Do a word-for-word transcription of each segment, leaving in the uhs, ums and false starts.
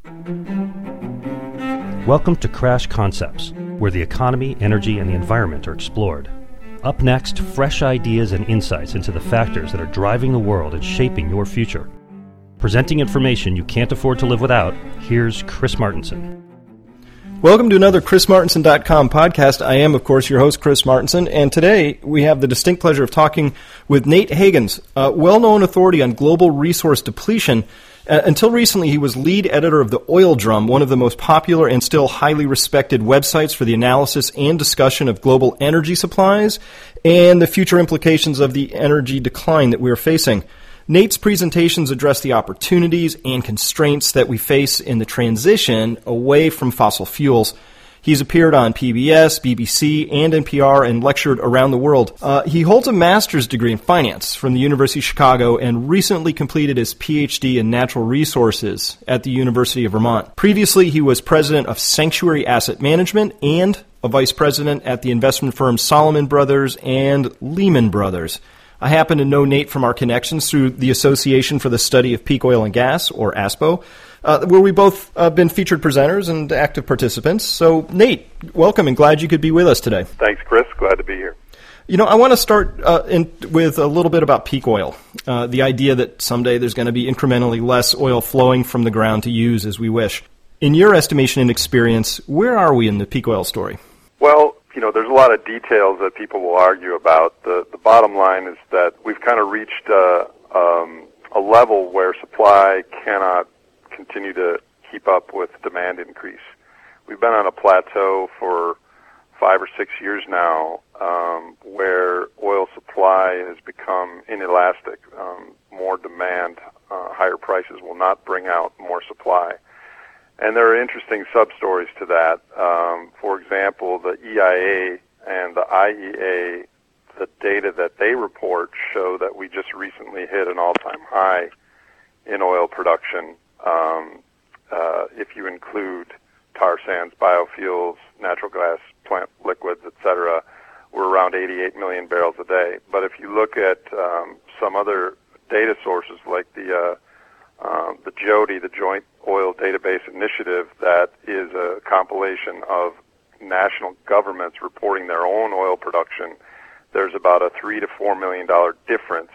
Welcome to Crash Concepts, where the economy, energy, and the environment are explored. Up next, fresh ideas and insights into the factors that are driving the world and shaping your future. Presenting information you can't afford to live without, here's Chris Martenson. Welcome to another Chris Martenson dot com podcast. I am, of course, your host, Chris Martenson, and today we have the distinct pleasure of talking with Nate Hagens, a well-known authority on global resource depletion. Uh, until recently, he was lead editor of The Oil Drum, one of the most popular and still highly respected websites for the analysis and discussion of global energy supplies and the future implications of the energy decline that we are facing. Nate's presentations address the opportunities and constraints that we face in the transition away from fossil fuels. He's appeared on P B S, B B C, and N P R and lectured around the world. Uh, he holds a master's degree in finance from the University of Chicago and recently completed his P H D in natural resources at the University of Vermont. Previously, he was president of Sanctuary Asset Management and a vice president at the investment firms Salomon Brothers and Lehman Brothers. I happen to know Nate from our connections through the Association for the Study of Peak Oil and Gas, or ASPO, uh, where we both uh, been featured presenters and active participants. So, Nate, welcome and glad you could be with us today. Thanks, Chris. Glad to be here. You know, I want to start uh, in, with a little bit about peak oil, uh, the idea that someday there's going to be incrementally less oil flowing from the ground to use as we wish. In your estimation and experience, where are we in the peak oil story? Well, you know, there's a lot of details that people will argue about. The the bottom line is that we've kind of reached uh, um, a level where supply cannot continue to keep up with demand increase. We've been on a plateau for five or six years now um, where oil supply has become inelastic. Um, more demand, uh, higher prices will not bring out more supply. And there are interesting sub-stories to that. Um, for example, the E I A and the I E A, the data that they report show that we just recently hit an all-time high in oil production. Um, uh, if you include tar sands, biofuels, natural gas, plant liquids, et cetera, we're around eighty-eight million barrels a day. But if you look at um, some other data sources like the uh, Um, the JODI, the Joint Oil Database Initiative, that is a compilation of national governments reporting their own oil production, there's about a three to four million dollar difference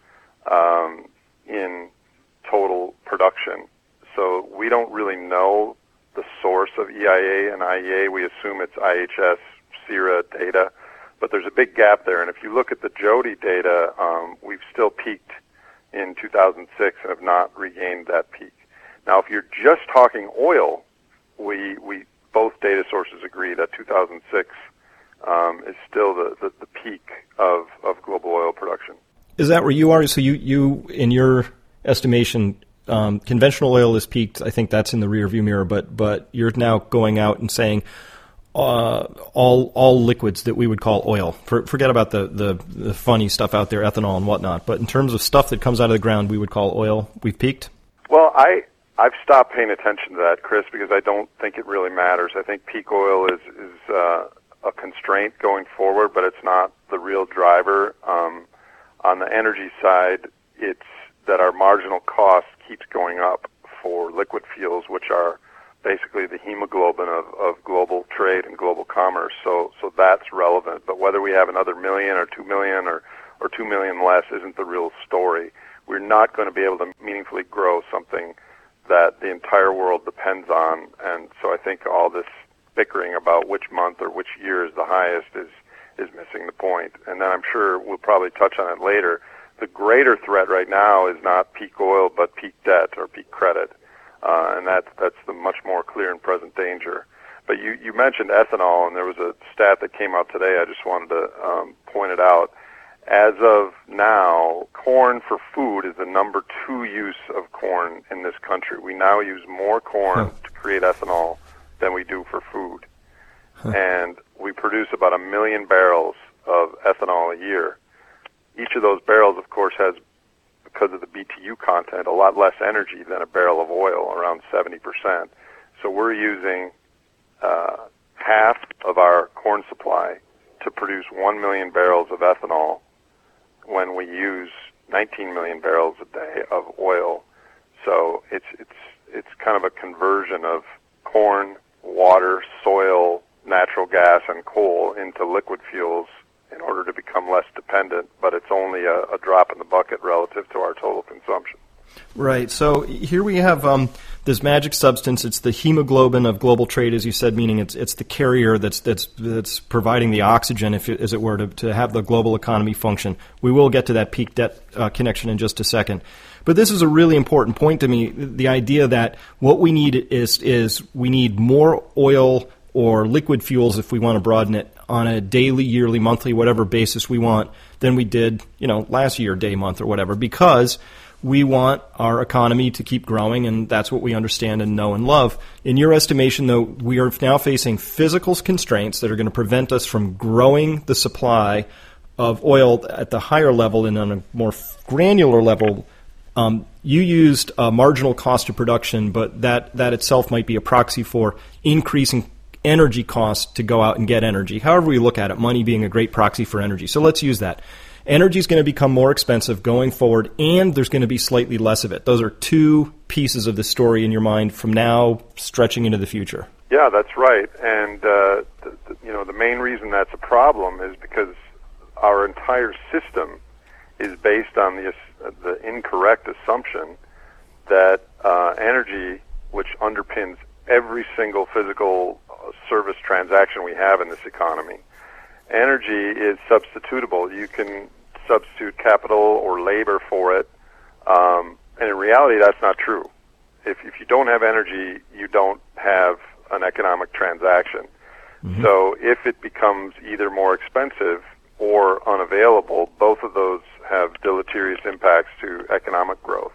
um, in total production. So we don't really know the source of E I A and I E A. We assume it's I H S, CIRA data, but there's a big gap there. And if you look at the JODI data, um, we've still peaked in two thousand six and have not regained that peak. Now, if you're just talking oil, we we both data sources agree that two thousand six um, is still the, the, the peak of, of global oil production. Is that where you are? So you, you in your estimation, um, conventional oil is peaked. I think that's in the rearview mirror, but but you're now going out and saying Uh, all all liquids that we would call oil. For, forget about the, the, the funny stuff out there, ethanol and whatnot. But in terms of stuff that comes out of the ground, we would call oil. We've peaked? Well, I, I've stopped paying attention to that, Chris, because I don't think it really matters. I think peak oil is, is uh, a constraint going forward, but it's not the real driver. Um, on the energy side, it's that our marginal cost keeps going up for liquid fuels, which are basically the hemoglobin of, of global trade and global commerce. So so that's relevant. But whether we have another million or two million or, or two million less isn't the real story. We're not going to be able to meaningfully grow something that the entire world depends on. And so I think all this bickering about which month or which year is the highest is, is missing the point. And then I'm sure we'll probably touch on it later. The greater threat right now is not peak oil, but peak debt or peak credit. Uh, and that's, that's the much more clear and present danger. But you, you mentioned ethanol, and there was a stat that came out today. I just wanted to um, point it out. As of now, corn for food is the number two use of corn in this country. We now use more corn huh. to create ethanol than we do for food. Huh. And we produce about a million barrels of ethanol a year. Each of those barrels, of course, has, because of the B T U content, a lot less energy than a barrel of oil, around seventy percent. So we're using uh, half of our corn supply to produce one million barrels of ethanol when we use nineteen million barrels a day of oil. So it's it's it's kind of a conversion of corn, water, soil, natural gas, and coal into liquid fuels in order to become less dependent, but it's only a, a drop in the bucket relative to our total consumption. Right. So here we have um, this magic substance. It's the hemoglobin of global trade, as you said, meaning it's it's the carrier that's that's that's providing the oxygen, if it, as it were, to, to have the global economy function. We will get to that peak debt uh, connection in just a second. But this is a really important point to me, the idea that what we need is is we need more oil or liquid fuels, if we want to broaden it, on a daily, yearly, monthly, whatever basis we want, than we did, you know, last year, day, month, or whatever, because we want our economy to keep growing, and that's what we understand and know and love. In your estimation, though, we are now facing physical constraints that are going to prevent us from growing the supply of oil at the higher level and on a more granular level. Um, you used a marginal cost of production, but that, that itself might be a proxy for increasing energy costs to go out and get energy. However we look at it, money being a great proxy for energy. So let's use that. Energy is going to become more expensive going forward, and there's going to be slightly less of it. Those are two pieces of the story in your mind from now stretching into the future. Yeah, that's right. And, uh, the, the, you know, the main reason that's a problem is because our entire system is based on the, the incorrect assumption that uh, energy, which underpins every single physical service transaction we have in this economy, energy is substitutable. You can substitute capital or labor for it, um, and in reality, that's not true. If, if you don't have energy, you don't have an economic transaction. Mm-hmm. So if it becomes either more expensive or unavailable, both of those have deleterious impacts to economic growth.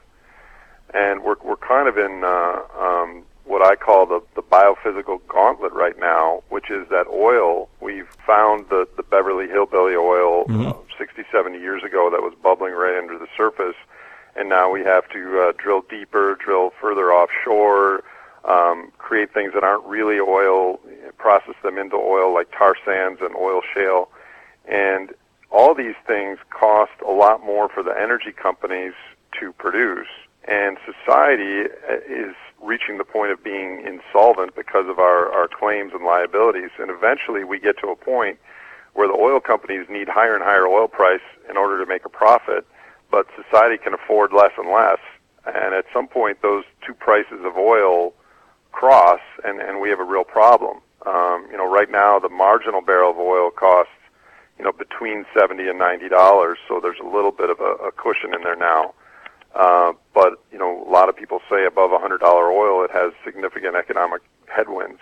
And we're we're kind of in uh, um, what I call the, the biophysical gauntlet right now, which is that oil, we've found the, the Beverly Hillbilly oil mm-hmm. uh, sixty, seventy years ago that was bubbling right under the surface, and now we have to uh, drill deeper, drill further offshore, um, create things that aren't really oil, process them into oil like tar sands and oil shale. And all these things cost a lot more for the energy companies to produce, and society is reaching the point of being insolvent because of our, our claims and liabilities. And eventually we get to a point where the oil companies need higher and higher oil price in order to make a profit, but society can afford less and less. And at some point those two prices of oil cross, and, and we have a real problem. Um, you know, right now the marginal barrel of oil costs, you know, between seventy and ninety dollars, so there's a little bit of a, a cushion in there now. Uh, but, you know, a lot of people say above one hundred dollars oil, it has significant economic headwinds.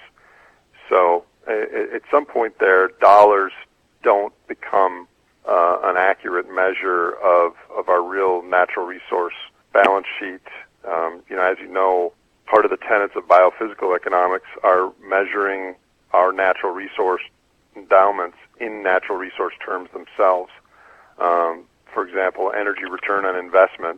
So uh, at some point there, dollars don't become uh, an accurate measure of, of our real natural resource balance sheet. Um, you know, as you know, part of the tenets of biophysical economics are measuring our natural resource endowments in natural resource terms themselves. Um, for example, energy return on investment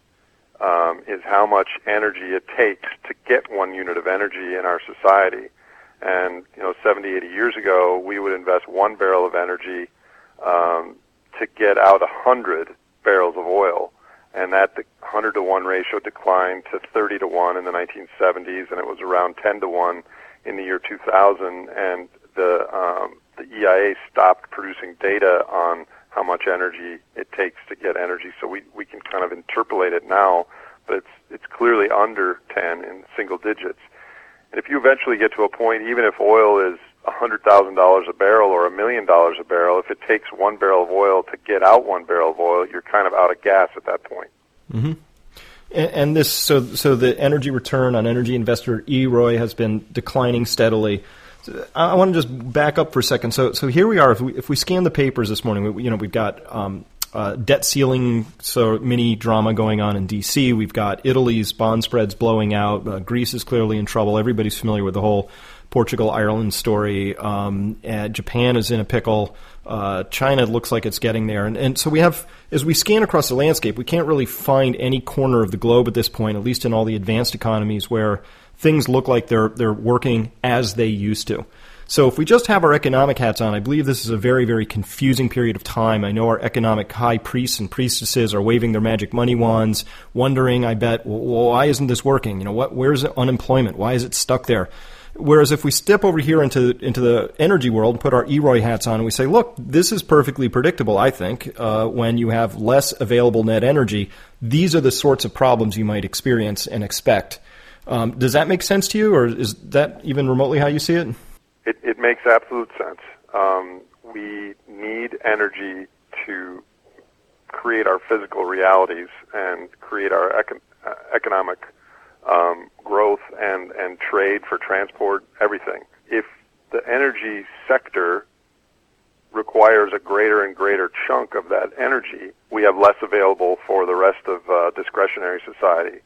um, is how much energy it takes to get one unit of energy in our society. And, you know, seventy, eighty years ago, we would invest one barrel of energy um, to get out one hundred barrels of oil. And that one hundred to one ratio declined to thirty to one in the nineteen seventies, and it was around ten to one in the year two thousand. And the um, the E I A stopped producing data on how much energy it takes to get energy, so we, we can kind of interpolate it now, but it's it's clearly under ten in single digits. And if you eventually get to a point, even if oil is one hundred thousand dollars a barrel or a million dollars a barrel, if it takes one barrel of oil to get out one barrel of oil, you're kind of out of gas at that point. Mm-hmm. And, and this, so so the energy return on energy investor E R O I has been declining steadily. I want to just back up for a second. So, so here we are. If we if we scan the papers this morning, we, you know, we've got um, uh, debt ceiling, so mini drama going on in D C. We've got Italy's bond spreads blowing out. Uh, Greece is clearly in trouble. Everybody's familiar with the whole Portugal Ireland story. Um, and Japan is in a pickle. Uh, China looks like it's getting there. And, and so we have, as we scan across the landscape, we can't really find any corner of the globe at this point, at least in all the advanced economies, where things look like they're they're working as they used to. So if we just have our economic hats on, I believe this is a very, very confusing period of time. I know our economic high priests and priestesses are waving their magic money wands, wondering, I bet, well, why isn't this working? You know, what? Where's unemployment? Why is it stuck there? Whereas if we step over here into into the energy world and put our E R O Y hats on and we say, look, this is perfectly predictable, I think, uh, when you have less available net energy, these are the sorts of problems you might experience and expect. Um, does that make sense to you, or is that even remotely how you see it? It, it makes absolute sense. Um, we need energy to create our physical realities and create our econ- uh, economic Um, growth and, and trade for transport, everything. If the energy sector requires a greater and greater chunk of that energy, we have less available for the rest of uh, discretionary society.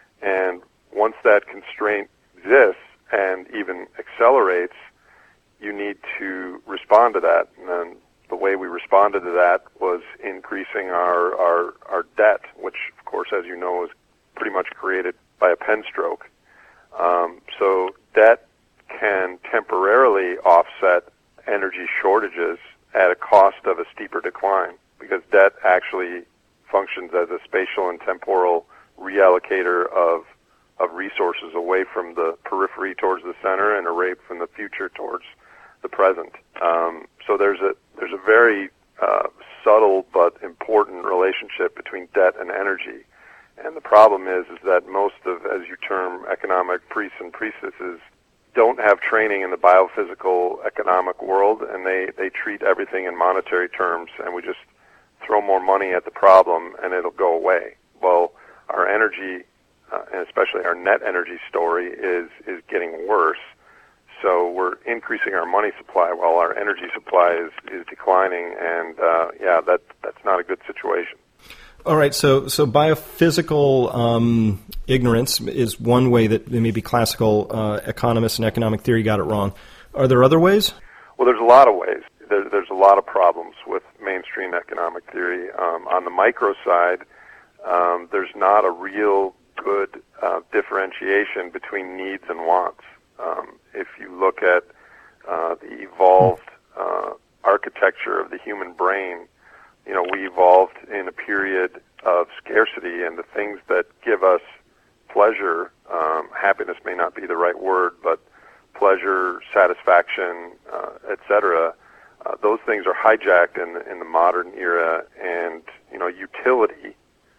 And once that constraint exists and even accelerates, you need to respond to that. And then the way we responded to that was increasing our, our, our debt, which, of course, as you know, is pretty much created by a pen stroke. Um, so debt can temporarily offset energy shortages at a cost of a steeper decline, because debt actually functions as a spatial and temporal reallocator of of resources away from the periphery towards the center and away from the future towards the present. Um, so there's a there's a very uh, subtle but important relationship between debt and energy. And the problem is, is that most of, as you term, economic priests and priestesses don't have training in the biophysical economic world, and they, they treat everything in monetary terms, and we just throw more money at the problem, and it'll go away. Well, our energy, uh, and especially our net energy story, is, is getting worse. So we're increasing our money supply while our energy supply is, is declining, and, uh, yeah, that, that's not a good situation. All right, so so biophysical um, ignorance is one way that maybe classical uh, economists and economic theory got it wrong. Are there other ways? Well, there's a lot of ways. There, there's a lot of problems with mainstream economic theory. Um, on the micro side, um, there's not a real good uh, differentiation between needs and wants. Um, if you look at uh, the evolved uh, architecture of the human brain, you know, we evolved in a period of scarcity, and the things that give us pleasure, um, happiness may not be the right word, but pleasure, satisfaction, uh, et cetera, uh, those things are hijacked in, in the modern era, and, you know, utility,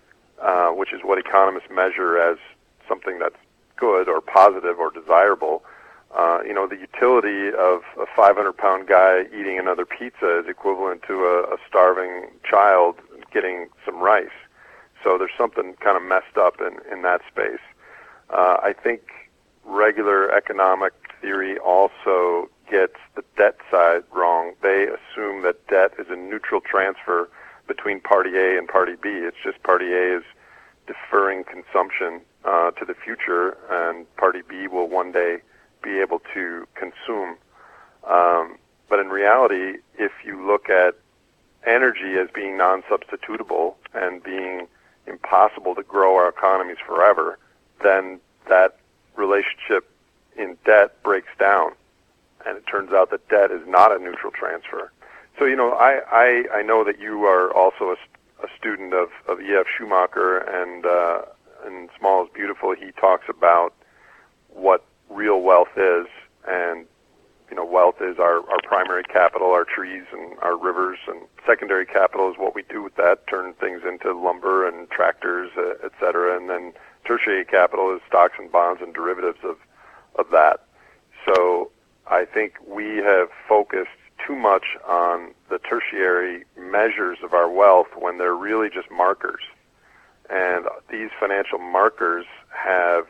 uh, which is what economists measure as something that's good or positive or desirable. Uh, you know, the utility of a five hundred pound guy eating another pizza is equivalent to a, a starving child getting some rice. So there's something kind of messed up in, in that space. Uh, I think regular economic theory also gets the debt side wrong. They assume that debt is a neutral transfer between party A and party B. It's just party A is deferring consumption uh, to the future, and party B will one day be able to consume. Um, but in reality, if you look at energy as being non-substitutable and being impossible to grow our economies forever, then that relationship in debt breaks down. And it turns out that debt is not a neutral transfer. So, you know, I, I, I know that you are also a, a student of, of E F Schumacher, and uh, in Small is Beautiful, he talks about what real wealth is, and you know, wealth is our, our primary capital, our trees and our rivers, and secondary capital is what we do with that, turn things into lumber and tractors, uh, et cetera, and then tertiary capital is stocks and bonds and derivatives of, of that. So I think we have focused too much on the tertiary measures of our wealth when they're really just markers. And these financial markers have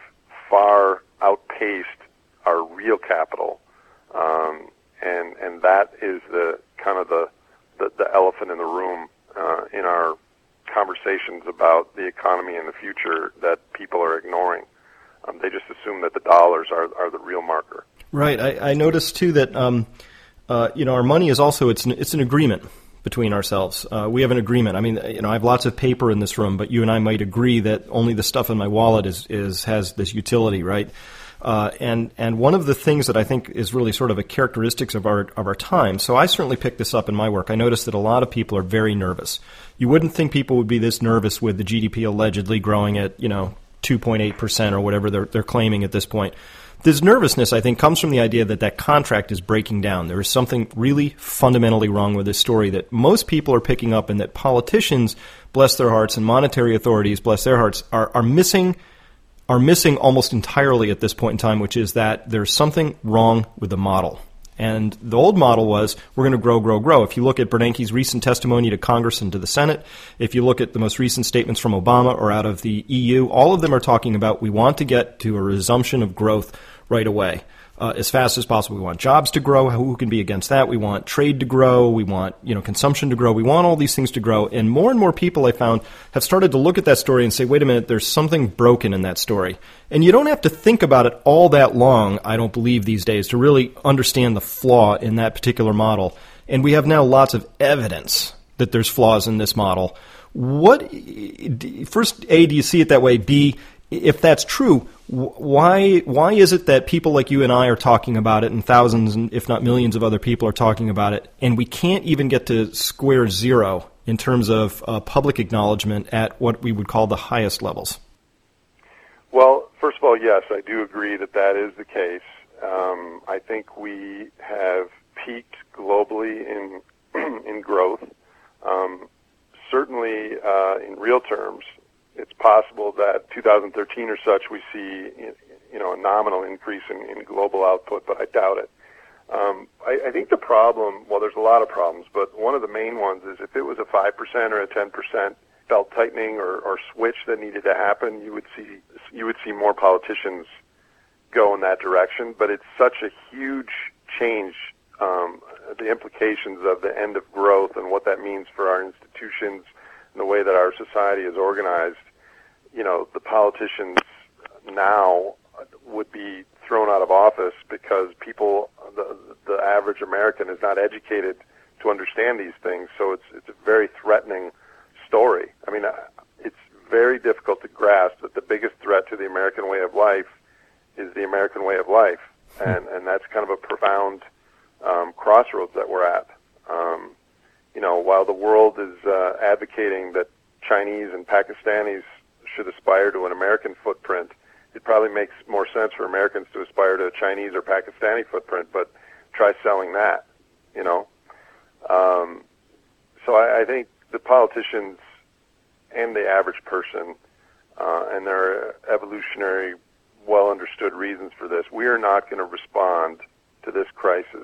far outpaced our real capital, um, and and that is the kind of the the, the elephant in the room uh, in our conversations about the economy and the future that people are ignoring. Um, they just assume that the dollars are are the real marker. Right. I, I noticed too that um, uh, you know, our money is also it's an, it's an agreement between ourselves. Uh, we have an agreement. I mean, you know, I have lots of paper in this room, but you and I might agree that only the stuff in my wallet is, is has this utility, right? Uh, and and one of the things that I think is really sort of a characteristics of our of our time. So I certainly picked this up in my work. I noticed that a lot of people are very nervous. You wouldn't think people would be this nervous with the G D P allegedly growing at, you know, two point eight percent or whatever they're they're claiming at this point. This nervousness, I think, comes from the idea that that contract is breaking down. There is something really fundamentally wrong with this story that most people are picking up, and that politicians, bless their hearts, and monetary authorities, bless their hearts, are, are missing are missing almost entirely at this point in time, which is that there's something wrong with the model. And the old model was, we're going to grow, grow, grow. If you look at Bernanke's recent testimony to Congress and to the Senate, if you look at the most recent statements from Obama or out of the E U, all of them are talking about we want to get to a resumption of growth right away, uh, as fast as possible. We want jobs to grow. Who can be against that? We want trade to grow. We want, you know, consumption to grow. We want all these things to grow. And more and more people, I found, have started to look at that story and say, wait a minute, there's something broken in that story. And you don't have to think about it all that long, I don't believe these days, to really understand the flaw in that particular model. And we have now lots of evidence that there's flaws in this model. What, first, A, do you see it that way? B, if that's true, why why is it that people like you and I are talking about it, and thousands, and if not millions of other people are talking about it, and we can't even get to square zero in terms of uh, public acknowledgement at what we would call the highest levels? Well, first of all, yes, I do agree that that is the case. Um, I think we have peaked globally in in growth. Um, certainly, uh, in real terms, it's possible that two thousand thirteen or such we see, you know, a nominal increase in, in global output, but I doubt it. Um, I, I think the problem, well, there's a lot of problems, but one of the main ones is if it was a five percent or a ten percent belt tightening or, or switch that needed to happen, you would see you would see more politicians go in that direction. But it's such a huge change, um, the implications of the end of growth and what that means for our institutions and the way that our society is organized. You know, the politicians now would be thrown out of office because people, the, the average American is not educated to understand these things. So it's it's a very threatening story. I mean, it's very difficult to grasp that the biggest threat to the American way of life is the American way of life. And, and that's kind of a profound um, crossroads that we're at. Um, you know, while the world is uh, advocating that Chinese and Pakistanis should aspire to an American footprint, it probably makes more sense for Americans to aspire to a Chinese or Pakistani footprint, but try selling that, you know. Um, so I, I think the politicians and the average person, uh, and there are evolutionary, well-understood reasons for this, we are not going to respond to this crisis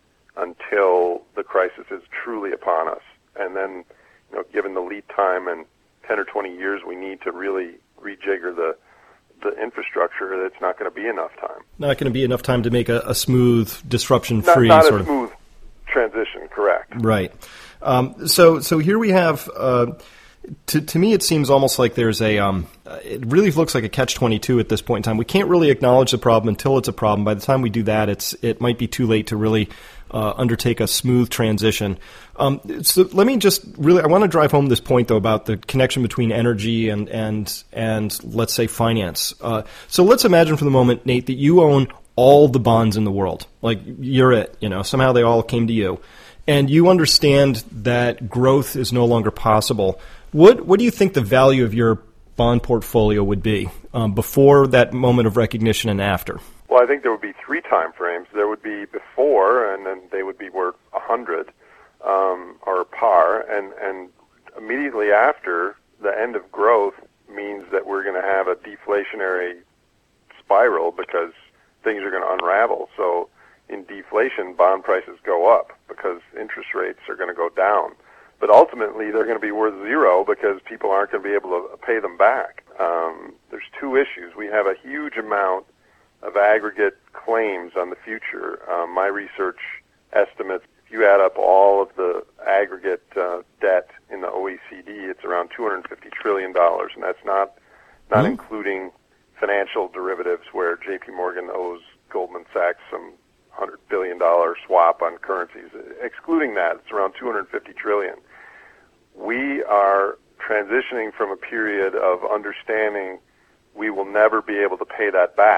until the crisis is truly upon us. And then, you know, given the lead time and ten or twenty years we need to really rejigger the the infrastructure, it's not going to be enough time. Not going to be enough time to make a, a smooth, disruption-free not, not sort a smooth of transition, correct. Right. Um, so so here we have, uh, to, to me it seems almost like there's a, um, it really looks like a catch twenty-two at this point in time. We can't really acknowledge the problem until it's a problem. By the time we do that, it's it might be too late to really uh, undertake a smooth transition. Um, so let me just really, I want to drive home this point, though, about the connection between energy and, and, and let's say, finance. Uh, so let's imagine for the moment, Nate, that you own all the bonds in the world. Like, you're it, you know, somehow they all came to you. And you understand that growth is no longer possible. What, what do you think the value of your bond portfolio would be um, before that moment of recognition and after? Well, I think there would be three time frames. There would be before, and then they would be worth one hundred. Um, or par, and, and immediately after, the end of growth means that we're going to have a deflationary spiral because things are going to unravel. So in deflation, bond prices go up because interest rates are going to go down. But ultimately, they're going to be worth zero because people aren't going to be able to pay them back. Um, there's two issues. We have a huge amount of aggregate claims on the future. Um, my research estimates, if you add up all of the aggregate uh, debt in the O E C D, it's around two hundred fifty trillion dollars, and that's not not mm-hmm. including financial derivatives where J P Morgan owes Goldman Sachs some one hundred billion dollars swap on currencies. Excluding that, it's around two hundred fifty trillion dollars. We are transitioning from a period of understanding we will never be able to pay that back,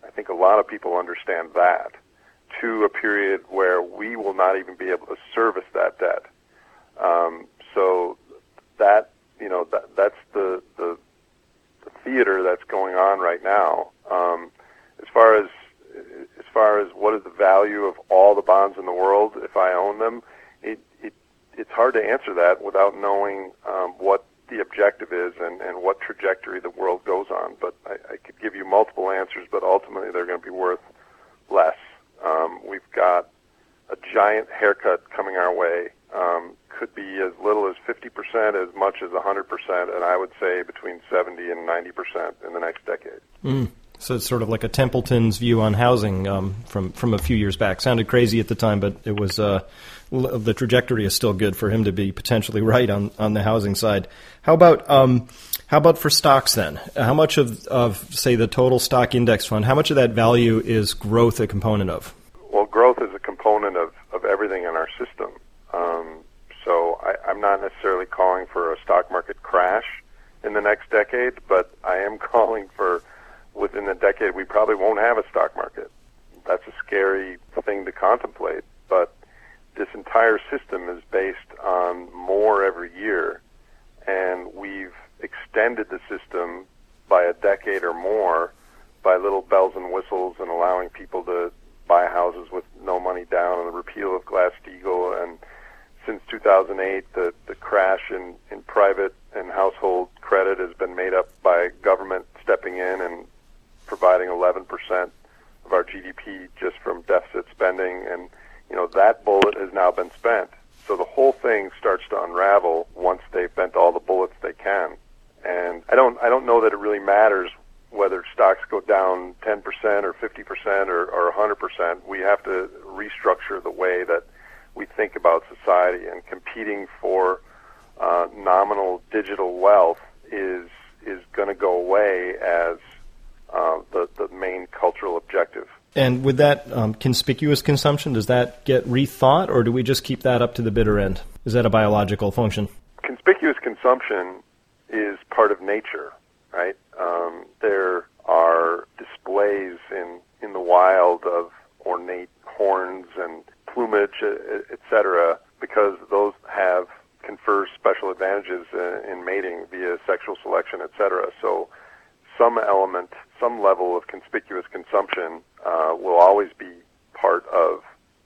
I think a lot of people understand that, to a period where we will not even be able to service that debt. Um, so that, you know, that, that's the, the, the theater that's going on right now. Um, as far as, as far as what is the value of all the bonds in the world if I own them, it, it it's hard to answer that without knowing um, what the objective is and, and what trajectory the world goes on. But I, I could give you multiple answers, but ultimately they're going to be worth less. Um, we've got a giant haircut coming our way. Um, could be as little as fifty percent, as much as one hundred percent, and I would say between seventy and ninety percent in the next decade. Mm. So it's sort of like a Templeton's view on housing um, from, from a few years back. Sounded crazy at the time, but it was uh, l- the trajectory is still good for him to be potentially right on, on the housing side. How about um, how about for stocks then? How much of, of, say, the total stock index fund, how much of that value is growth a component of? Well, growth is a component of, of everything in our system. Um, so I, I'm not necessarily calling for a stock market crash in the next decade, but I am calling for within the decade we probably won't have a stock market. That's a scary thing to contemplate, but this entire system is based on more every year, and we've extended the system by a decade or more by little bells and whistles and allowing people to buy houses with no money down, and the repeal of Glass-Steagall, and since two thousand eight, the, the crash in, in private and household credit has been made up by government stepping in and providing eleven percent of our G D P just from deficit spending, and you know that bullet has now been spent. So the whole thing starts to unravel once they've bent all the bullets they can. And I don't I don't know that it really matters whether stocks go down ten percent or fifty percent or, or one hundred percent. We have to restructure the way that we think about society, and competing for uh, nominal digital wealth is is going to go away as uh, the, the main cultural objective. And with that um, conspicuous consumption, does that get rethought, or do we just keep that up to the bitter end? Is that a biological function? Conspicuous consumption is part of nature, right? Um, there are displays in, in the wild of ornate horns and plumage, et cetera, because those have confer special advantages in mating via sexual selection, et cetera. So some element, some level of conspicuous consumption uh, will always be part of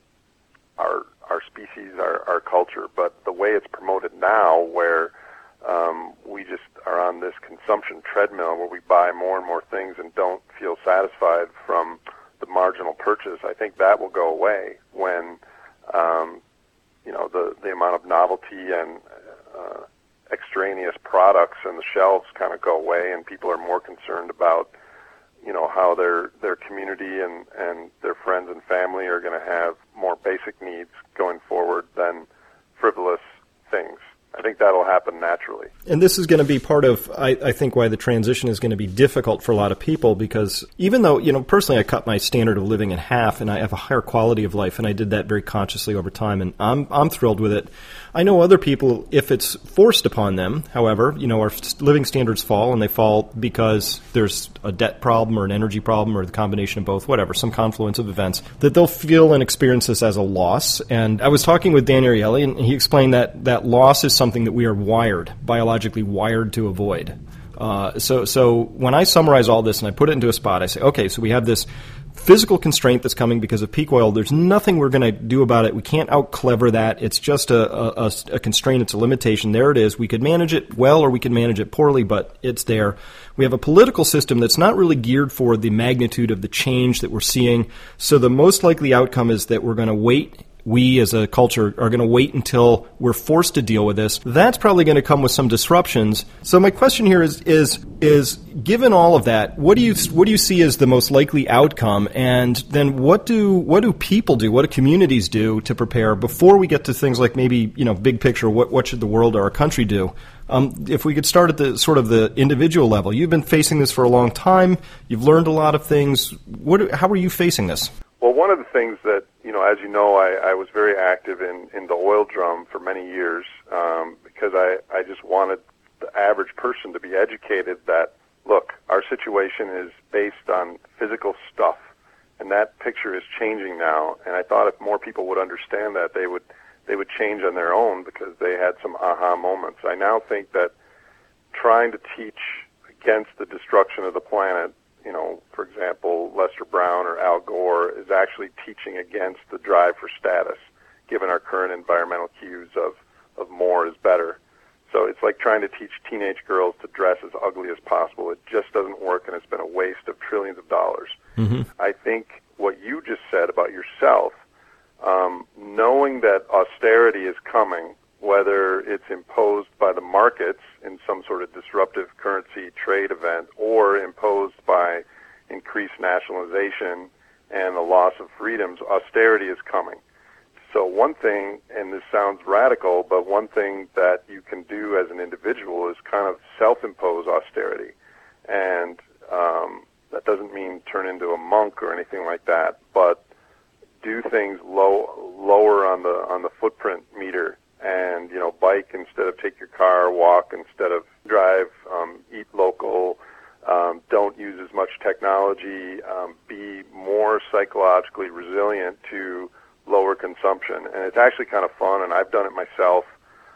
our our species, our, our culture. But the way it's promoted now, where um, we just are on this consumption treadmill where we buy more and more things and don't feel satisfied from the marginal purchase, I think that will go away when um, you know the, the amount of novelty and uh, extraneous products and the shelves kind of go away, and people are more concerned about you know how their their community and, and their friends and family are going to have more basic needs going forward than frivolous things. I think that'll happen naturally. And this is going to be part of, I, I think, why the transition is going to be difficult for a lot of people, because even though, you know, personally I cut my standard of living in half and I have a higher quality of life, and I did that very consciously over time, and I'm I'm thrilled with it. I know other people, if it's forced upon them, however, you know, our living standards fall, and they fall because there's a debt problem or an energy problem or the combination of both, whatever, some confluence of events, that they'll feel and experience this as a loss. And I was talking with Dan Ariely, and he explained that that loss is something that we are wired, biologically wired to avoid. Uh, so, so when I summarize all this and I put it into a spot, I say, okay, so we have this physical constraint that's coming because of peak oil. There's nothing we're going to do about it. We can't out-clever that. It's just a, a, a constraint. It's a limitation. There it is. We could manage it well or we could manage it poorly, but it's there. We have a political system that's not really geared for the magnitude of the change that we're seeing. So the most likely outcome is that we're going to wait. We as a culture are going to wait until we're forced to deal with this. That's probably going to come with some disruptions. So my question here is, is, is given all of that, what do you, what do you see as the most likely outcome? And then what do, what do people do? What do communities do to prepare before we get to things like maybe, you know, big picture, what, what should the world or our country do? Um, if we could start at the sort of the individual level. You've been facing this for a long time. You've learned a lot of things. What, how are you facing this? Well, one of the things that, you know, as you know, I, I was very active in, in the oil drum for many years um, because I, I just wanted the average person to be educated that look, our situation is based on physical stuff, and that picture is changing now. And I thought if more people would understand that, they would they would change on their own because they had some aha moments. I now think that trying to teach against the destruction of the planet, you know, for example, Lester Brown or Al Gore, is actually teaching against the drive for status, given our current environmental cues of, of more is better. So it's like trying to teach teenage girls to dress as ugly as possible. It just doesn't work, and it's been a waste of trillions of dollars. Mm-hmm. I think what you just said about yourself, um, knowing that austerity is coming, whether it's imposed by the markets in some sort of disruptive currency trade event or imposed by increased nationalization and the loss of freedoms, austerity is coming. So one thing, and this sounds radical, but one thing that you can do as an individual is kind of self-impose austerity. And um, that doesn't mean turn into a monk or anything like that, but do things low, lower on the on the footprint meter. And, you know, bike instead of take your car, walk instead of drive, um, eat local, um, don't use as much technology, um, be more psychologically resilient to lower consumption. And it's actually kind of fun, and I've done it myself.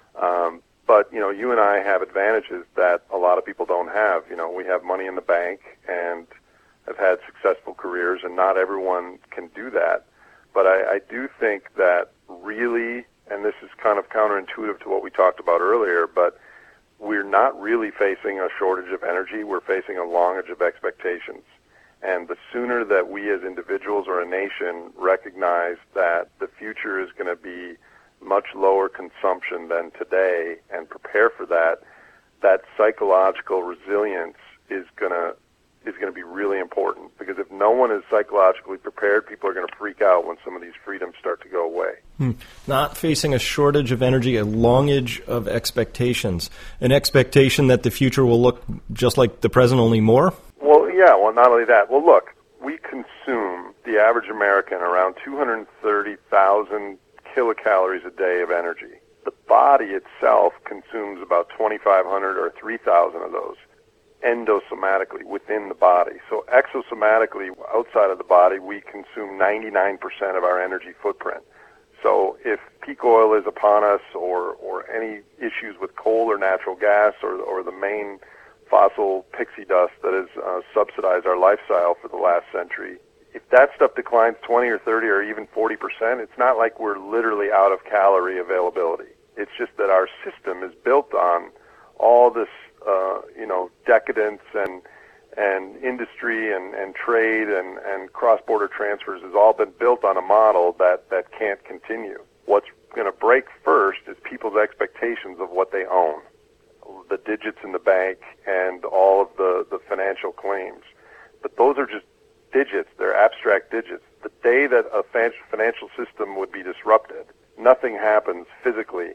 Um, but, you know, you and I have advantages that a lot of people don't have. You know, we have money in the bank and have had successful careers, and not everyone can do that. But I, I do think that really, and this is kind of counterintuitive to what we talked about earlier, but we're not really facing a shortage of energy. We're facing a longage of expectations. And the sooner that we as individuals or a nation recognize that the future is going to be much lower consumption than today and prepare for that, that psychological resilience is going to is going to be really important, because if no one is psychologically prepared, people are going to freak out when some of these freedoms start to go away. Hmm. Not facing a shortage of energy, a longage of expectations, an expectation that the future will look just like the present, only more? Well, yeah, well, not only that. Well, look, we consume, the average American, around two hundred thirty thousand kilocalories a day of energy. The body itself consumes about twenty-five hundred or three thousand of those endosomatically within the body. So exosomatically, outside of the body, we consume ninety-nine percent of our energy footprint. So if peak oil is upon us, or, or any issues with coal or natural gas, or, or the main fossil pixie dust that has uh, subsidized our lifestyle for the last century, if that stuff declines twenty or thirty or even forty percent, it's not like we're literally out of calorie availability. It's just that our system is built on all this Uh, you know, decadence and and industry and, and trade and, and cross-border transfers has all been built on a model that, that can't continue. What's going to break first is people's expectations of what they own, the digits in the bank and all of the, the financial claims. But those are just digits. They're abstract digits. The day that a financial system would be disrupted, nothing happens physically.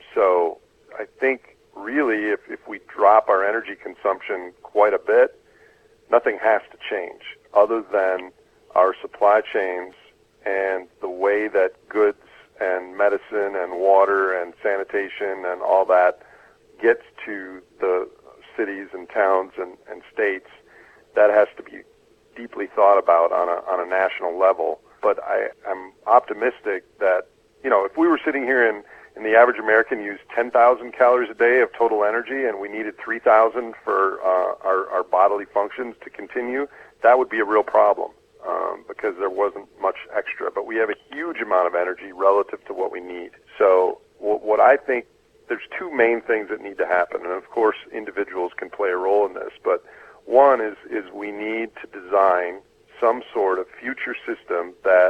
So I think really, if, if we drop our energy consumption quite a bit, nothing has to change other than our supply chains and the way that goods and medicine and water and sanitation and all that gets to the cities and towns and, and states. That has to be deeply thought about on a, on a national level. But I, I'm optimistic that, you know, if we were sitting here in and the average American used ten thousand calories a day of total energy, and we needed three thousand for uh, our, our bodily functions to continue, that would be a real problem um, because there wasn't much extra. But we have a huge amount of energy relative to what we need. So w- what I think, there's two main things that need to happen, and of course individuals can play a role in this, but one is, is we need to design some sort of future system that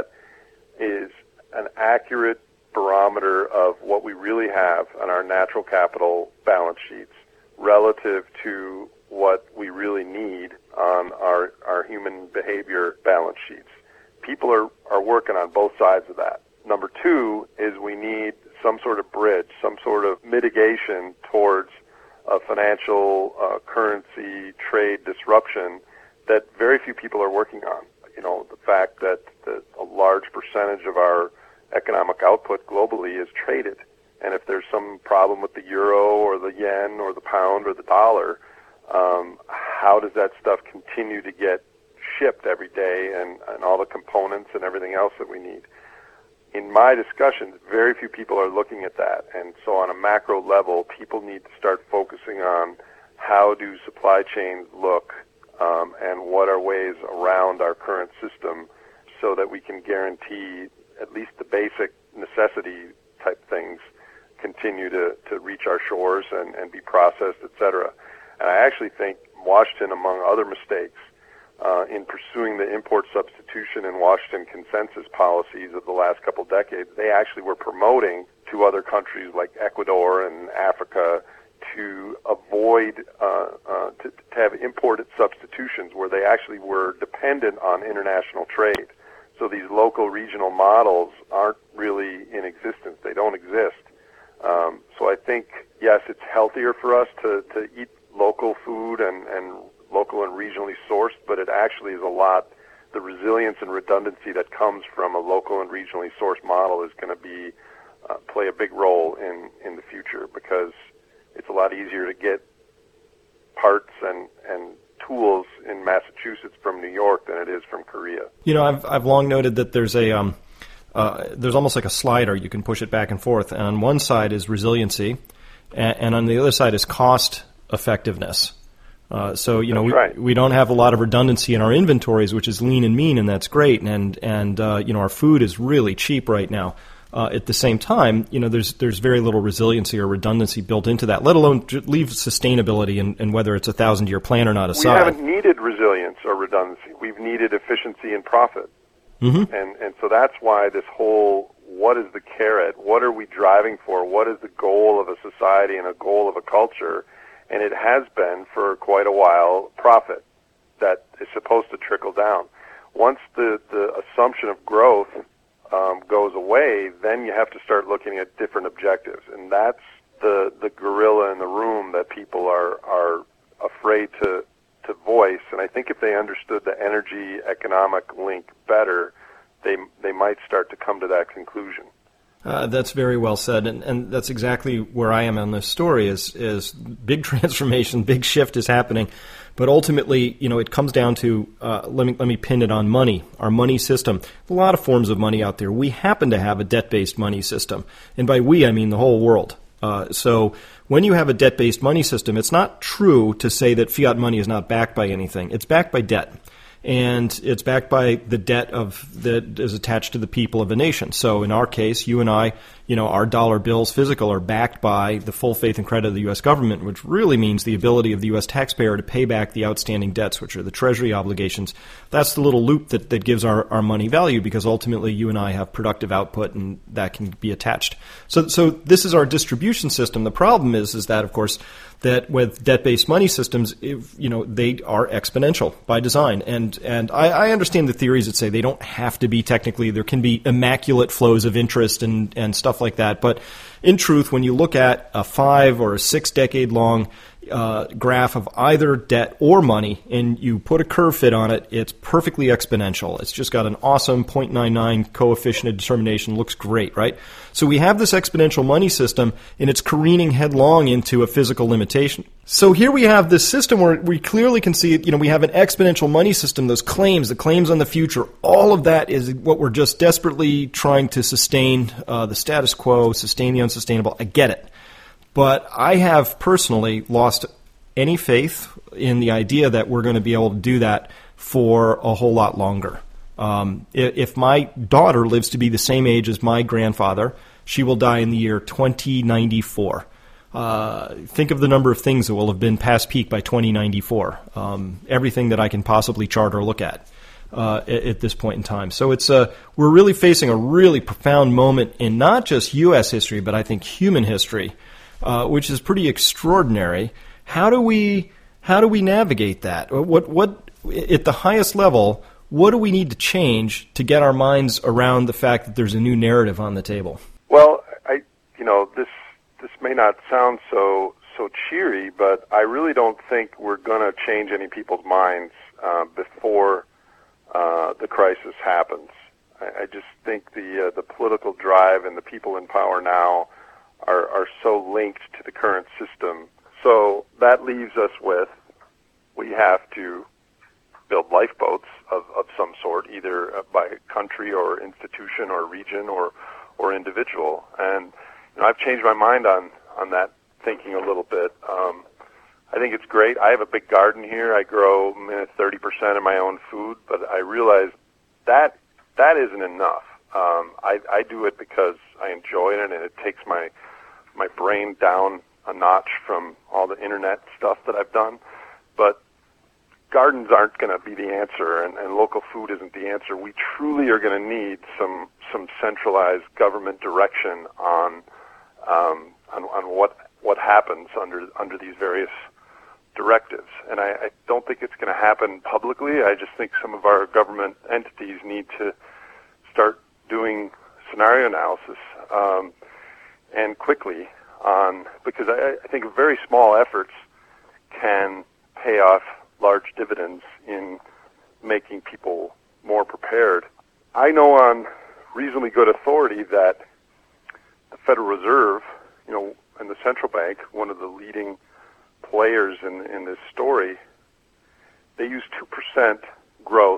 is an accurate barometer of what we really have on our natural capital balance sheets relative to what we really need on our, our human behavior balance sheets. People are, are working on both sides of that. Number two is we need some sort of bridge, some sort of mitigation towards a financial uh, currency trade disruption that very few people are working on. You know, the fact that the, a large percentage of our economic output globally is traded. And if there's some problem with the euro or the yen or the pound or the dollar, um, how does that stuff continue to get shipped every day, and, and all the components and everything else that we need. In my discussions, very few people are looking at that. And so on a macro level, people need to start focusing on how do supply chains look, um, and what are ways around our current system so that we can guarantee at least the basic necessity type things continue to, to reach our shores and, and be processed, et cetera. And I actually think Washington, among other mistakes, Uh, in pursuing the import substitution and Washington consensus policies of the last couple decades, they actually were promoting to other countries like Ecuador and Africa to avoid, uh, uh, to, to have imported substitutions where they actually were dependent on international trade. So these local regional models aren't really in existence. They don't exist. Um, so I think, yes, it's healthier for us to, to eat local food and, and local and regionally sourced, but it actually is a lot, the resilience and redundancy that comes from a local and regionally sourced model is going to be, uh, play a big role in, in the future, because it's a lot easier to get parts and, and tools in Massachusetts from New York than it is from Korea. You know, I've, I've long noted that there's a, um, uh, there's almost like a slider. You can push it back and forth. And on one side is resiliency, and, and on the other side is cost effectiveness. Uh, so, you know, we, right. we don't have a lot of redundancy in our inventories, which is lean and mean, and that's great. And, and uh, you know, our food is really cheap right now. Uh, at the same time, you know, there's there's very little resiliency or redundancy built into that, let alone leave sustainability and, and whether it's a thousand-year plan or not aside. We haven't needed resilience or redundancy. We've needed efficiency and profit. Mm-hmm. And, and so that's why this whole, what is the carrot? What are we driving for? What is the goal of a society and a goal of a culture? And it has been for quite a while profit that is supposed to trickle down. Once the, the assumption of growth um, goes away, then you have to start looking at different objectives. And that's the, the gorilla in the room that people are, are afraid to, to voice. And I think if they understood the energy economic link better, they, they might start to come to that conclusion. Uh, that's very well said, and, and that's exactly where I am on this story. Is is big transformation, big shift is happening, but ultimately, you know, it comes down to uh, let me let me pin it on money, our money system. A lot of forms of money out there. We happen to have a debt-based money system, and by we I mean the whole world. Uh, so when you have a debt-based money system, it's not true to say that fiat money is not backed by anything. It's backed by debt. And it's backed by the debt of that is attached to the people of a nation. So in our case, you and I, you know, our dollar bills physical are backed by the full faith and credit of the U S government, which really means the ability of the U S taxpayer to pay back the outstanding debts, which are the Treasury obligations. That's the little loop that, that gives our, our money value, because ultimately you and I have productive output and that can be attached. So so this is our distribution system. The problem is, is that, of course, that with debt-based money systems, if, you know, they are exponential by design. And and I, I understand the theories that say they don't have to be technically. There can be immaculate flows of interest and, and stuff like that. But in truth, when you look at a five or a six decade long uh, graph of either debt or money and you put a curve fit on it, it's perfectly exponential. It's just got an awesome zero point nine nine coefficient of determination. Looks great, right? So we have this exponential money system, and it's careening headlong into a physical limitation. So here we have this system where we clearly can see, you know, we have an exponential money system, those claims, the claims on the future, all of that is what we're just desperately trying to sustain, uh, the status quo, sustain the unsustainable. I get it. But I have personally lost any faith in the idea that we're going to be able to do that for a whole lot longer. Um, if my daughter lives to be the same age as my grandfather, she will die in the year twenty ninety-four. Uh, think of the number of things that will have been past peak by twenty ninety-four. Um, everything that I can possibly chart or look at uh, at, at this point in time. So it's uh, we're really facing a really profound moment in not just U S history, but I think human history, uh, which is pretty extraordinary. How do we how do we navigate that? What what at the highest level? What do we need to change to get our minds around the fact that there's a new narrative on the table? Well, I, you know, this this may not sound so so cheery, but I really don't think we're going to change any people's minds uh, before uh, the crisis happens. I, I just think the uh, the political drive and the people in power now are are so linked to the current system. So that leaves us with we have to build lifeboats of, of some sort, either by country or institution or region or or individual. And you know, I've changed my mind on, on that thinking a little bit. Um, I think it's great. I have a big garden here. I grow thirty percent of my own food, but I realize that that isn't enough. Um, I, I do it because I enjoy it, and it takes my my brain down a notch from all the internet stuff that I've done. But gardens aren't going to be the answer, and, and local food isn't the answer. We truly are going to need some some centralized government direction on um, on, on what what happens under under these various directives. And I, I don't think it's going to happen publicly. I just think some of our government entities need to start doing scenario analysis um, and quickly on, because I, I think very small efforts can pay off large dividends in making people more prepared. I know on reasonably good authority that the Federal Reserve, you know, and the central bank, one of the leading players in, in this story, they use two percent growth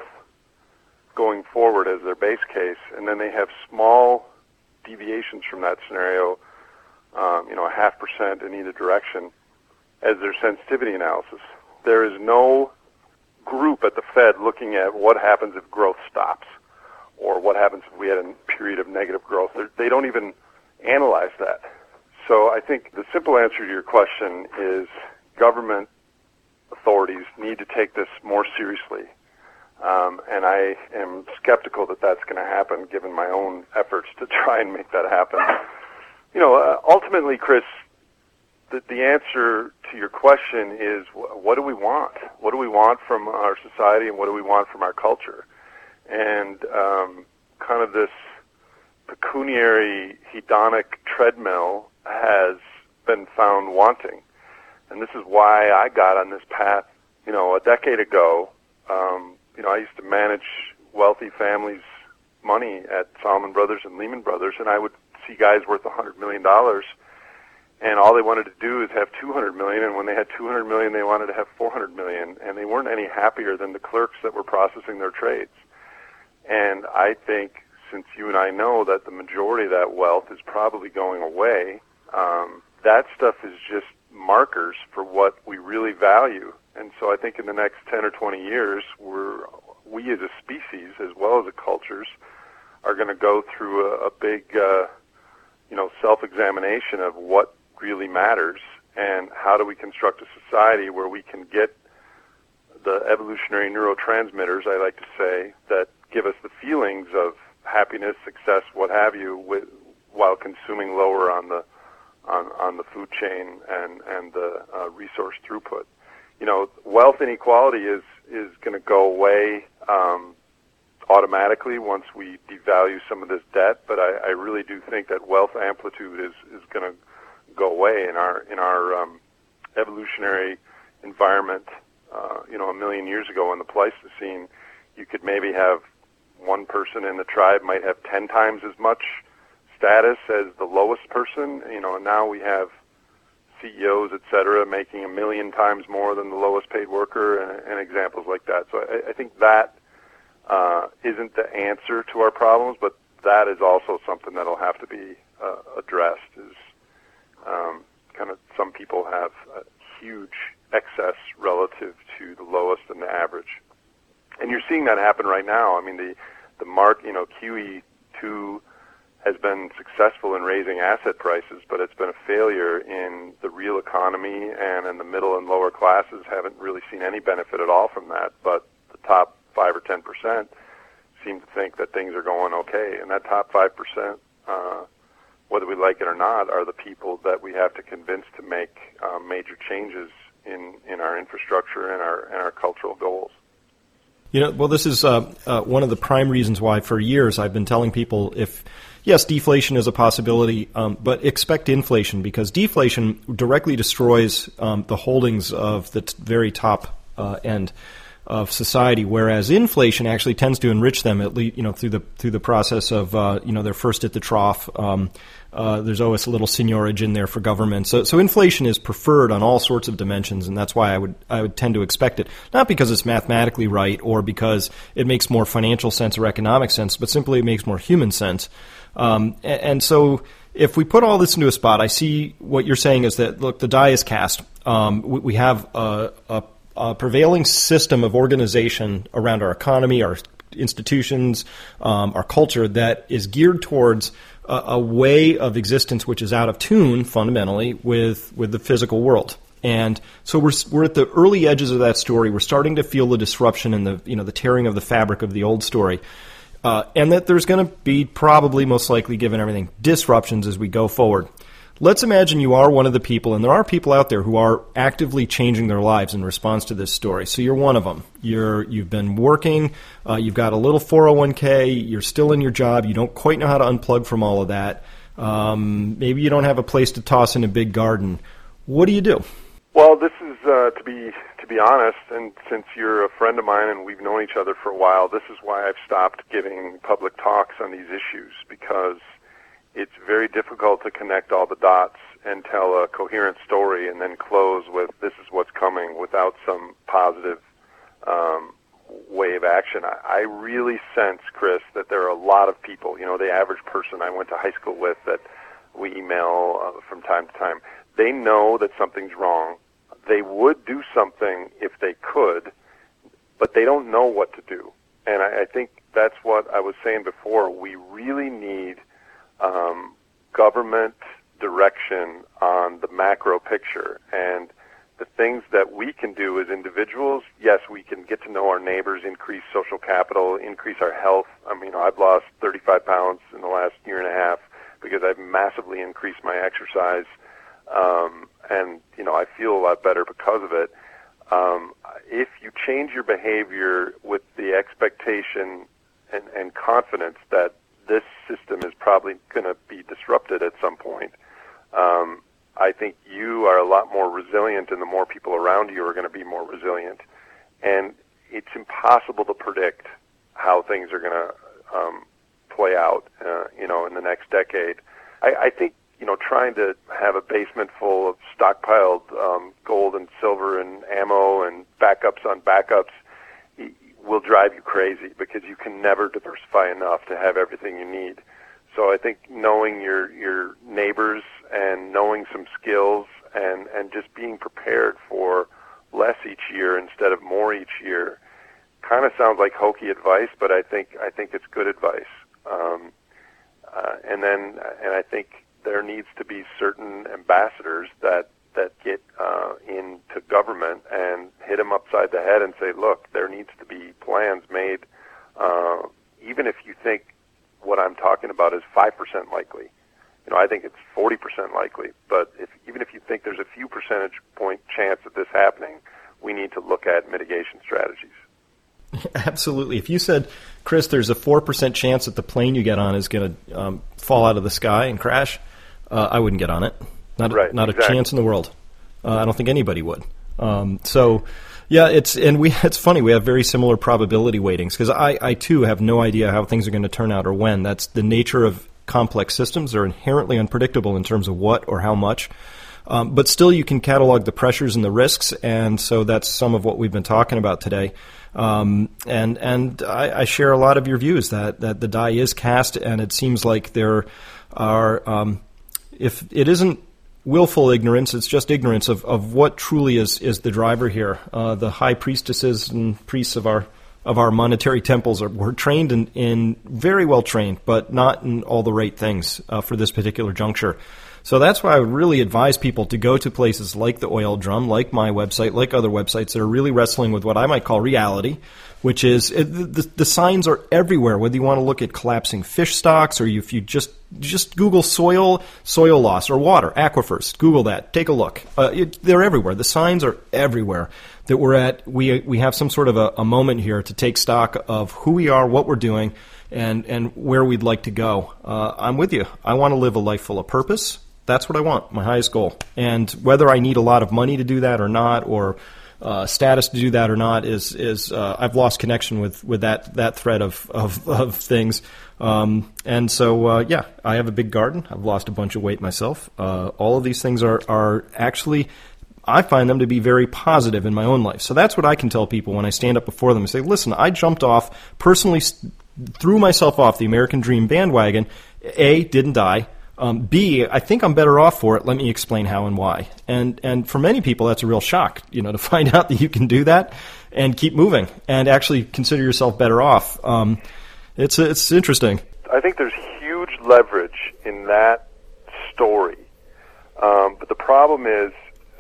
going forward as their base case, and then they have small deviations from that scenario, um, you know, a half percent in either direction as their sensitivity analysis. There is no group at the Fed looking at what happens if growth stops or what happens if we had a period of negative growth. They're, they don't even analyze that. So I think the simple answer to your question is government authorities need to take this more seriously. Um, and I am skeptical that that's going to happen given my own efforts to try and make that happen. You know, uh, ultimately, Chris, the, the answer to your question is wh- what do we want? What do we want from our society and what do we want from our culture? And um, kind of this pecuniary hedonic treadmill has been found wanting. And this is why I got on this path, you know, a decade ago. Um, you know, I used to manage wealthy families' money at Salomon Brothers and Lehman Brothers, and I would see guys worth one hundred million dollars, and all they wanted to do is have two hundred million dollars, and when they had two hundred million dollars, they wanted to have four hundred million dollars, and they weren't any happier than the clerks that were processing their trades. And I think, since you and I know that the majority of that wealth is probably going away, um, that stuff is just markers for what we really value. And so I think in the next ten or twenty years, we're, we as a species, as well as the cultures, are going to go through a, a big, uh, you know, self-examination of what really matters and how do we construct a society where we can get the evolutionary neurotransmitters, I like to say, that give us the feelings of happiness, success, what have you, with, while consuming lower on the on, on the food chain and, and the uh, resource throughput. You know, wealth inequality is, is going to go away um, automatically once we devalue some of this debt, but I, I really do think that wealth amplitude is, is going to go away in our in our um, evolutionary environment. Uh, you know, a million years ago in the Pleistocene, you could maybe have one person in the tribe might have ten times as much status as the lowest person, you know, and now we have C E Os, et cetera, making a million times more than the lowest paid worker, and, and examples like that. So I, I think that uh, isn't the answer to our problems, but that is also something that'll have to be uh, addressed. Is um, kind of some people have a huge excess relative to the lowest and the average, and you're seeing that happen right now. I mean, the the mark, you know, Q E two has been successful in raising asset prices, but it's been a failure in the real economy, and in the middle and lower classes haven't really seen any benefit at all from that. But the top five or ten percent seem to think that things are going okay, and that top five percent, uh, whether we like it or not, are the people that we have to convince to make uh, major changes in, in our infrastructure and our and our cultural goals. You know, well, this is uh, uh, one of the prime reasons why for years I've been telling people if, yes, deflation is a possibility, um, but expect inflation, because deflation directly destroys um, the holdings of the t- very top uh, end. of society, whereas inflation actually tends to enrich them at least, you know, through the through the process of uh, you know they're first at the trough. Um, uh, there's always a little seigniorage in there for government. So so inflation is preferred on all sorts of dimensions, and that's why I would I would tend to expect it, not because it's mathematically right or because it makes more financial sense or economic sense, but simply it makes more human sense. Um, and, and so if we put all this into a spot, I see what you're saying is that, look, the die is cast. Um, we, we have a, a A prevailing system of organization around our economy, our institutions, um, our culture that is geared towards a, a way of existence which is out of tune fundamentally with with the physical world. And so we're we're at the early edges of that story. We're starting to feel the disruption and the you know the tearing of the fabric of the old story, uh, and that there's going to be probably most likely, given everything, disruptions as we go forward. Let's imagine you are one of the people, and there are people out there who are actively changing their lives in response to this story. So you're one of them. You're, you've been working, uh, you've got a little four oh one k, you're still in your job, you don't quite know how to unplug from all of that. Um, maybe you don't have a place to toss in a big garden. What do you do? Well, this is, uh, to be to be honest, and since you're a friend of mine and we've known each other for a while, this is why I've stopped giving public talks on these issues, because it's very difficult to connect all the dots and tell a coherent story and then close with this is what's coming without some positive um, way of action. I, I really sense, Chris, that there are a lot of people, you know, the average person I went to high school with that we email uh, from time to time, they know that something's wrong. They would do something if they could, but they don't know what to do. And I, I think that's what I was saying before. We really need Um, government direction on the macro picture, and the things that we can do as individuals. Yes, we can get to know our neighbors, increase social capital, increase our health. I mean, I've lost thirty-five pounds in the last year and a half because I've massively increased my exercise, um, and you know, I feel a lot better because of it. Um, if you change your behavior with the expectation and, and confidence that this system is probably going to be disrupted at some point, um, I think you are a lot more resilient, and the more people around you are going to be more resilient. And it's impossible to predict how things are going to um, play out, uh, you know, in the next decade. I, I think, you know, trying to have a basement full of stockpiled um, gold and silver and ammo and backups on backups will drive you crazy, because you can never diversify enough to have everything you need. So I think knowing your your neighbors and knowing some skills and, and just being prepared for less each year instead of more each year kind of sounds like hokey advice, but I think I think it's good advice. Um, uh, and then and I think there needs to be certain ambassadors that that get uh, into government and hit them upside the head and say, look, there needs to be plans made, uh, even if you think what I'm talking about is five percent likely. You know, I think it's forty percent likely, but if, even if you think there's a few percentage point chance of this happening, we need to look at mitigation strategies. Absolutely. If you said, Chris, there's a four percent chance that the plane you get on is going to um, fall out of the sky and crash, uh, I wouldn't get on it. Not, right, not exactly. a chance in the world. Uh, I don't think anybody would. Um, so, yeah, it's and we it's funny. We have very similar probability weightings, because I, I, too, have no idea how things are going to turn out or when. That's the nature of complex systems. They're inherently unpredictable in terms of what or how much. Um, but still, you can catalog the pressures and the risks, and so that's some of what we've been talking about today. Um, and and I, I share a lot of your views that, that the die is cast, and it seems like there are, um, if it isn't willful ignorance, it's just ignorance of, of what truly is, is the driver here. Uh, the high priestesses and priests of our of our monetary temples are were trained in, in very well trained, but not in all the right things uh, for this particular juncture. So that's why I would really advise people to go to places like the Oil Drum, like my website, like other websites that are really wrestling with what I might call reality, which is it, the, the signs are everywhere, whether you want to look at collapsing fish stocks or you, if you just just Google soil, soil loss, or water, aquifers. Google that. Take a look. Uh, it, they're everywhere. The signs are everywhere that we're at. We we have some sort of a, a moment here to take stock of who we are, what we're doing, and, and where we'd like to go. Uh, I'm with you. I want to live a life full of purpose. That's what I want, my highest goal. And whether I need a lot of money to do that or not, or uh, status to do that or not is is uh, I've lost connection with, with that that thread of of, of things. Um, and so uh, yeah, I have a big garden. I've lost a bunch of weight myself. Uh, all of these things are are actually, I find them to be very positive in my own life. So that's what I can tell people when I stand up before them and say, listen, I jumped off, personally st- threw myself off the American Dream bandwagon. A, didn't die. Um, B, I think I'm better off for it. Let me explain how and why. And and for many people, that's a real shock, you know, to find out that you can do that and keep moving and actually consider yourself better off. Um, it's it's interesting. I think there's huge leverage in that story. Um, but the problem is,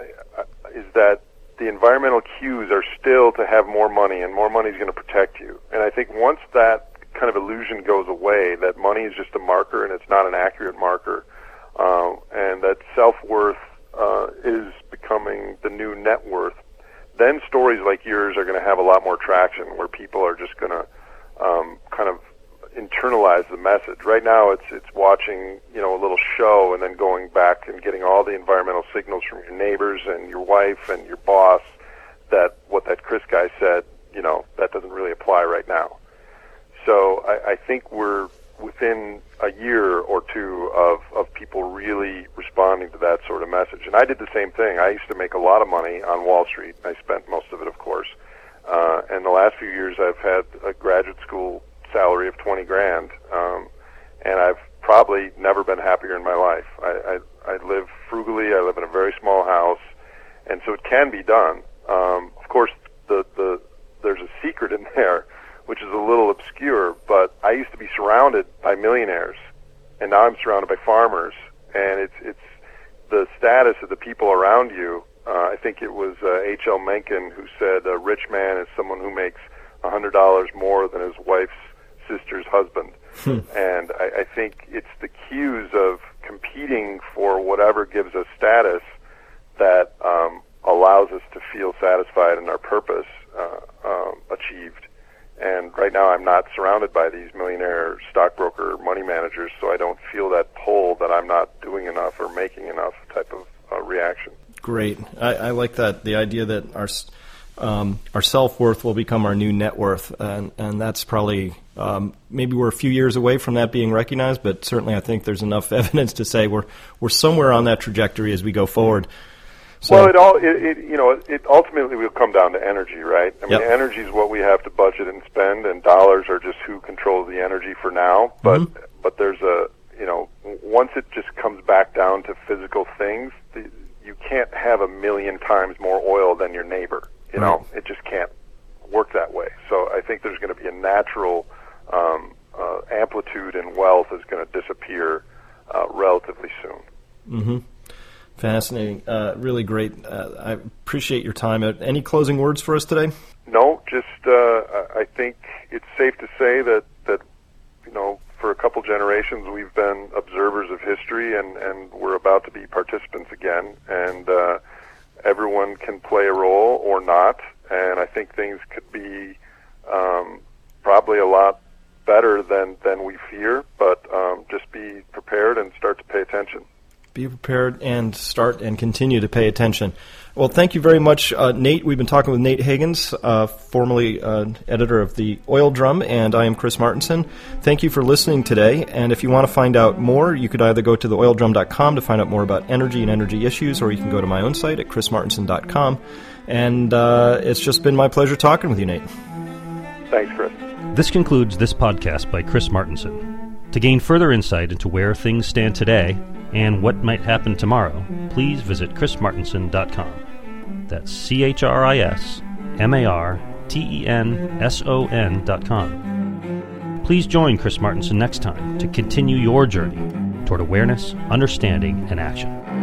is that the environmental cues are still to have more money, and more money is going to protect you. And I think once that kind of illusion goes away, that money is just a marker and it's not an accurate marker, uh, and that self-worth uh, is becoming the new net worth, then stories like yours are going to have a lot more traction, where people are just going to um, kind of internalize the message. Right now it's it's watching, you know, a little show and then going back and getting all the environmental signals from your neighbors and your wife and your boss that what that Chris guy said, you know, that doesn't really apply right now. So I, I think we're within a year or two of, of people really responding to that sort of message. And I did the same thing. I used to make a lot of money on Wall Street. I spent most of it, of course. Uh, and the last few years I've had a graduate school salary of twenty grand, um, and I've probably never been happier in my life. I, I, I live frugally. I live in a very small house, and so it can be done. Um, of course, the, the there's a secret in there, which is a little obscure, but I used to be surrounded by millionaires, and now I'm surrounded by farmers, and it's it's the status of the people around you. Uh, I think it was uh, H L Mencken who said a rich man is someone who makes one hundred dollars more than his wife's sister's husband. Hmm. And I, I think it's the cues of competing for whatever gives us status that um, allows us to feel satisfied in our purpose uh, um, achieved. And right now I'm not surrounded by these millionaire stockbroker money managers, so I don't feel that pull that I'm not doing enough or making enough type of uh, reaction. Great. I, I like that, the idea that our um, our self-worth will become our new net worth, and, and that's probably, um, maybe we're a few years away from that being recognized, but certainly I think there's enough evidence to say we're we're somewhere on that trajectory as we go forward. So, well, it all it, it you know it ultimately will come down to energy, right? I mean, yep. Energy is what we have to budget and spend, and dollars are just who controls the energy for now. But mm-hmm. but there's a you know once it just comes back down to physical things, the, you can't have a million times more oil than your neighbor. You know, right. It just can't work that way. So I think there's going to be a natural um, uh, amplitude in wealth is going to disappear uh, relatively soon. Mm-hmm. Fascinating. Uh, really great. Uh, I appreciate your time. Uh, any closing words for us today? No, just uh, I think it's safe to say that, that, you know, for a couple generations we've been observers of history, and, and we're about to be participants again. And uh, everyone can play a role or not. And I think things could be um, probably a lot better than, than we fear, but um, just be prepared and start to pay attention. Be prepared and start and continue to pay attention. Well, thank you very much, uh, Nate. We've been talking with Nate Hagens, uh, formerly uh, editor of the Oil Drum, and I am Chris Martenson. Thank you for listening today. And if you want to find out more, you could either go to the oil drum dot com to find out more about energy and energy issues, or you can go to my own site at chris martenson dot com. And uh, it's just been my pleasure talking with you, Nate. Thanks, Chris. This concludes this podcast by Chris Martenson. To gain further insight into where things stand today and what might happen tomorrow, please visit chris martenson dot com. That's C H R I S M A R T E N S O N dot com. Please join Chris Martenson next time to continue your journey toward awareness, understanding, and action.